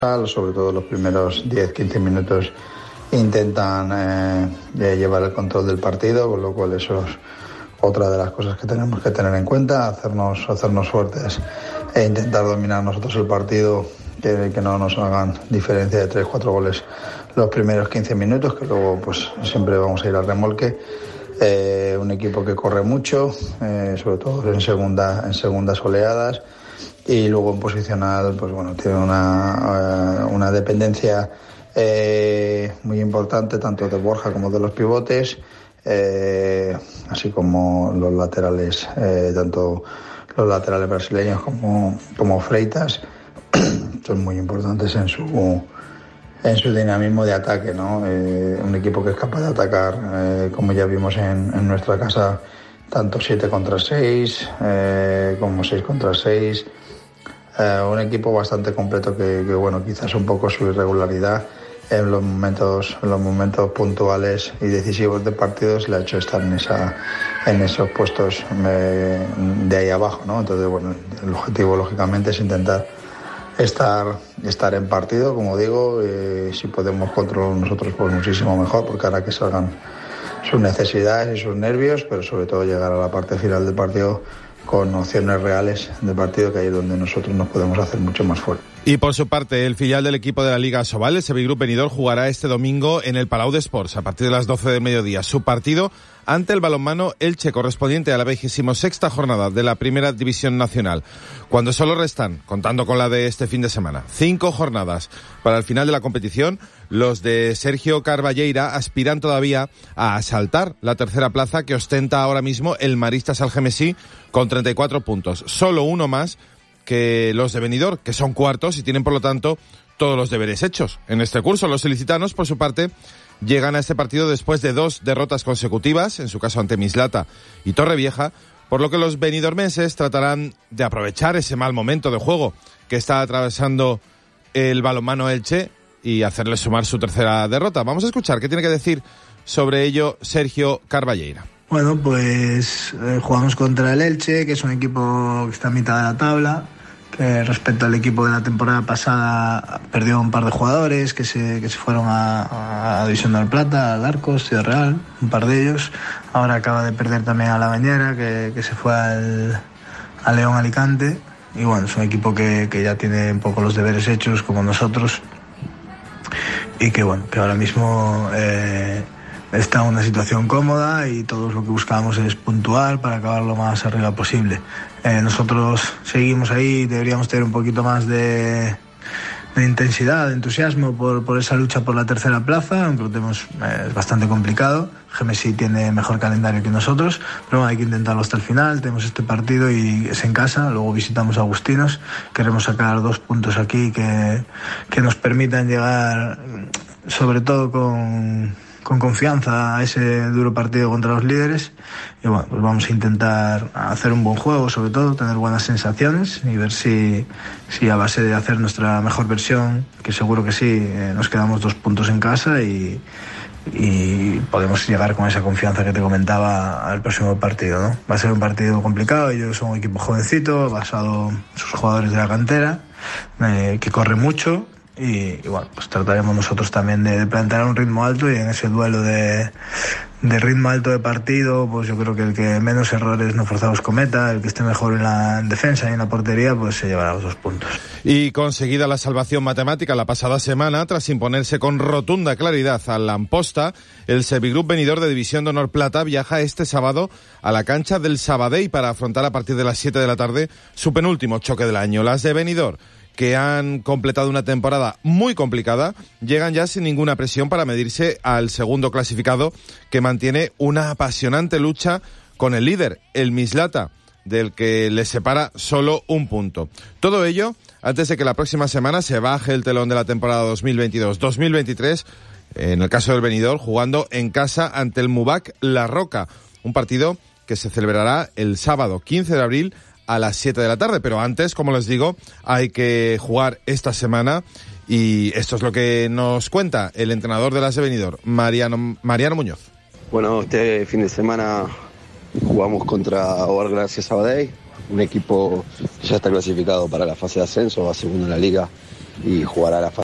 sobre todo los primeros 10-15 minutos intentan llevar el control del partido, con lo cual eso es otra de las cosas que tenemos que tener en cuenta, hacernos fuertes e intentar dominar nosotros el partido, que no nos hagan diferencia de 3-4 goles los primeros 15 minutos, que luego pues siempre vamos a ir al remolque. Un equipo que corre mucho, sobre todo en segundas oleadas, y luego en posicional pues bueno, tiene una dependencia muy importante tanto de Borja como de los pivotes, así como los laterales, tanto los laterales brasileños como Freitas son muy importantes en su dinamismo de ataque, ¿no? Un equipo que es capaz de atacar, como ya vimos en nuestra casa, tanto 7 contra 6 como 6 contra 6. Un equipo bastante completo que bueno, quizás un poco su irregularidad en los momentos puntuales y decisivos de partidos le ha hecho estar en esos puestos de ahí abajo, ¿no? Entonces, bueno, el objetivo lógicamente es intentar estar en partido, como digo, si podemos controlar nosotros pues muchísimo mejor, porque hará que salgan sus necesidades y sus nervios, pero sobre todo llegar a la parte final del partido con opciones reales de partido, que ahí es donde nosotros nos podemos hacer mucho más fuertes. Y por su parte, el filial del equipo de la Liga Asobal, el Sevilla Group Benidorm, jugará este domingo en el Palau de Esports a partir de las 12 del mediodía. Su partido ante el balonmano Elche, correspondiente a la 26ª jornada de la Primera División Nacional, cuando solo restan, contando con la de este fin de semana, 5 jornadas para el final de la competición. Los de Sergio Carballeira aspiran todavía a asaltar la tercera plaza que ostenta ahora mismo el Maristas Algemesí con 34 puntos. Solo uno más que los de Benidorm, que son cuartos y tienen por lo tanto todos los deberes hechos en este curso. Los ilicitanos, por su parte, llegan a este partido después de 2 derrotas consecutivas, en su caso ante Mislata y Torrevieja, por lo que los benidormenses tratarán de aprovechar ese mal momento de juego que está atravesando el balonmano Elche y hacerle sumar su tercera derrota. Vamos a escuchar qué tiene que decir sobre ello Sergio Carballeira. Bueno, pues jugamos contra el Elche, que es un equipo que está a mitad de la tabla, que respecto al equipo de la temporada pasada perdió un par de jugadores que se fueron a División de Plata, al Arcos, Ciudad Real, un par de ellos. Ahora acaba de perder también a la Bañera, que se fue a León Alicante. Y bueno, es un equipo que ya tiene un poco los deberes hechos como nosotros, y que bueno, que ahora mismo está en una situación cómoda y todos lo que buscamos es puntuar para acabar lo más arriba posible. Nosotros seguimos ahí, deberíamos tener un poquito más de intensidad, de entusiasmo por esa lucha por la tercera plaza, aunque lo tenemos bastante complicado. Gemesí tiene mejor calendario que nosotros, pero bueno, hay que intentarlo hasta el final. Tenemos este partido y es en casa, luego visitamos a Agustinos. Queremos sacar 2 puntos aquí que nos permitan llegar, sobre todo con confianza, a ese duro partido contra los líderes. Y bueno, pues vamos a intentar hacer un buen juego, sobre todo tener buenas sensaciones y ver si a base de hacer nuestra mejor versión, que seguro que sí, nos quedamos 2 puntos en casa y podemos llegar con esa confianza que te comentaba al próximo partido, ¿no? Va a ser un partido complicado. Ellos son un equipo jovencito, basado en sus jugadores de la cantera, que corre mucho. Y bueno, pues trataremos nosotros también de plantear un ritmo alto, y en ese duelo de ritmo alto de partido, pues yo creo que el que menos errores no forzados cometa, el que esté mejor en la defensa y en la portería, pues se llevará los 2 puntos. Y conseguida la salvación matemática la pasada semana, tras imponerse con rotunda claridad al Amposta, el Sevilla Group Benidorm de División de Honor Plata viaja este sábado a la cancha del Sabadell para afrontar a partir de las 7 de la tarde su penúltimo choque del año. Las de Benidorm, que han completado una temporada muy complicada, llegan ya sin ninguna presión para medirse al segundo clasificado, que mantiene una apasionante lucha con el líder, el Mislata, del que les separa solo 1 punto. Todo ello antes de que la próxima semana se baje el telón de la temporada 2022-2023, en el caso del Benidorm, jugando en casa ante el Mubac La Roca, un partido que se celebrará el sábado 15 de abril a las 7 de la tarde, pero antes, como les digo, hay que jugar esta semana, y esto es lo que nos cuenta el entrenador de las de Benidorm, Mariano Muñoz. Bueno, este fin de semana jugamos contra Ovar Gracia Sabadell, un equipo que ya está clasificado para la fase de ascenso, va segundo en la liga y jugar a la